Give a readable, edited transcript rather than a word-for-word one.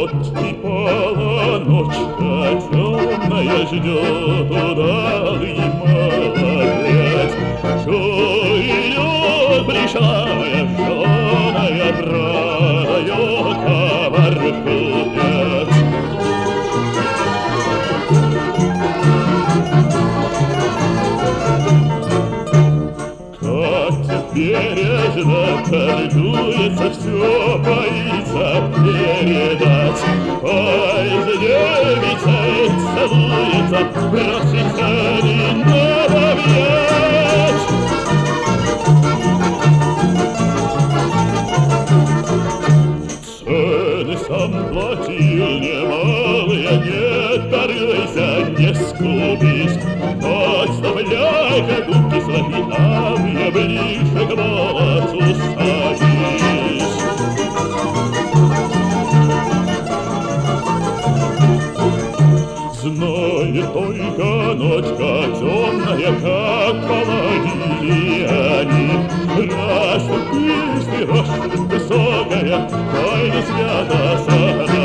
и полночка темная ждет удалый молодец. Чует большая жженая брадою товар-купец. Бережно торгуется, все боится передать. Поздневится и целуется, просится не добавлять. Цены сам платил немалые, не торгуйся, не скупись. Подставляй-ка губки свои, а мне ближе к молодцу садись. Знает только ночка темная, как половили они. Растут песни, растут высокая, тайна свята сада.